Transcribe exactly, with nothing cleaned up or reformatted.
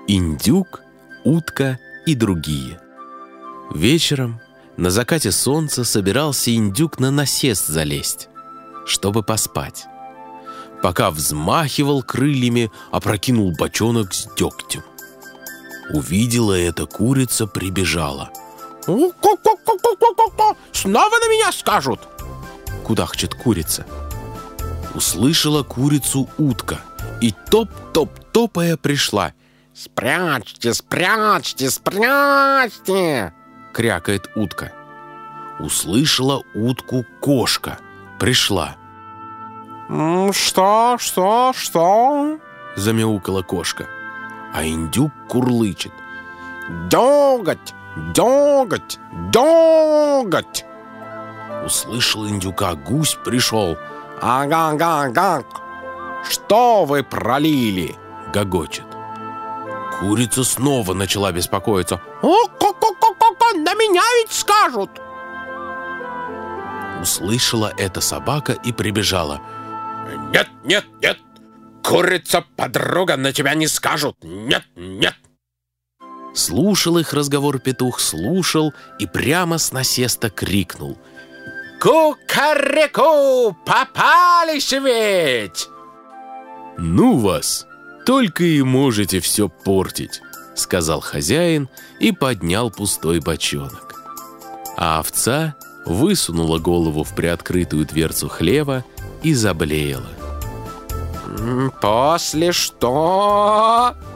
Индюк, утка и другие. Вечером на закате солнца собирался индюк на насест залезть, чтобы поспать. Пока взмахивал крыльями, опрокинул бочонок с дегтем. Увидела это курица, прибежала. «У-ку-ку-ку-ку-ку-ку! Снова на меня скажут!» Кудахчет курица. Услышала курицу утка и топ-топ-топая пришла. «Спрячьте, спрячьте, спрячьте!» крякает утка. Услышала утку кошка. Пришла. «Что, что, что?» замяукала кошка. А индюк курлычет. «Дёготь, дёготь, дёготь!» Услышал индюка гусь, пришел. «Ага-га-га! Что вы пролили?» гогочет. Курица снова начала беспокоиться. «О-ку-ку-ку-ку! На меня ведь скажут!» Услышала эта собака и прибежала. «Нет, нет, нет! Курица-подруга, на тебя не скажут! Нет, нет!» Слушал их разговор петух, слушал и прямо с насеста крикнул. «Ку-ка-ре-ку! Попались ведь!» «Ну вас! Только и можете все портить», — сказал хозяин и поднял пустой бочонок. А овца высунула голову в приоткрытую дверцу хлева и заблеяла. «После что?»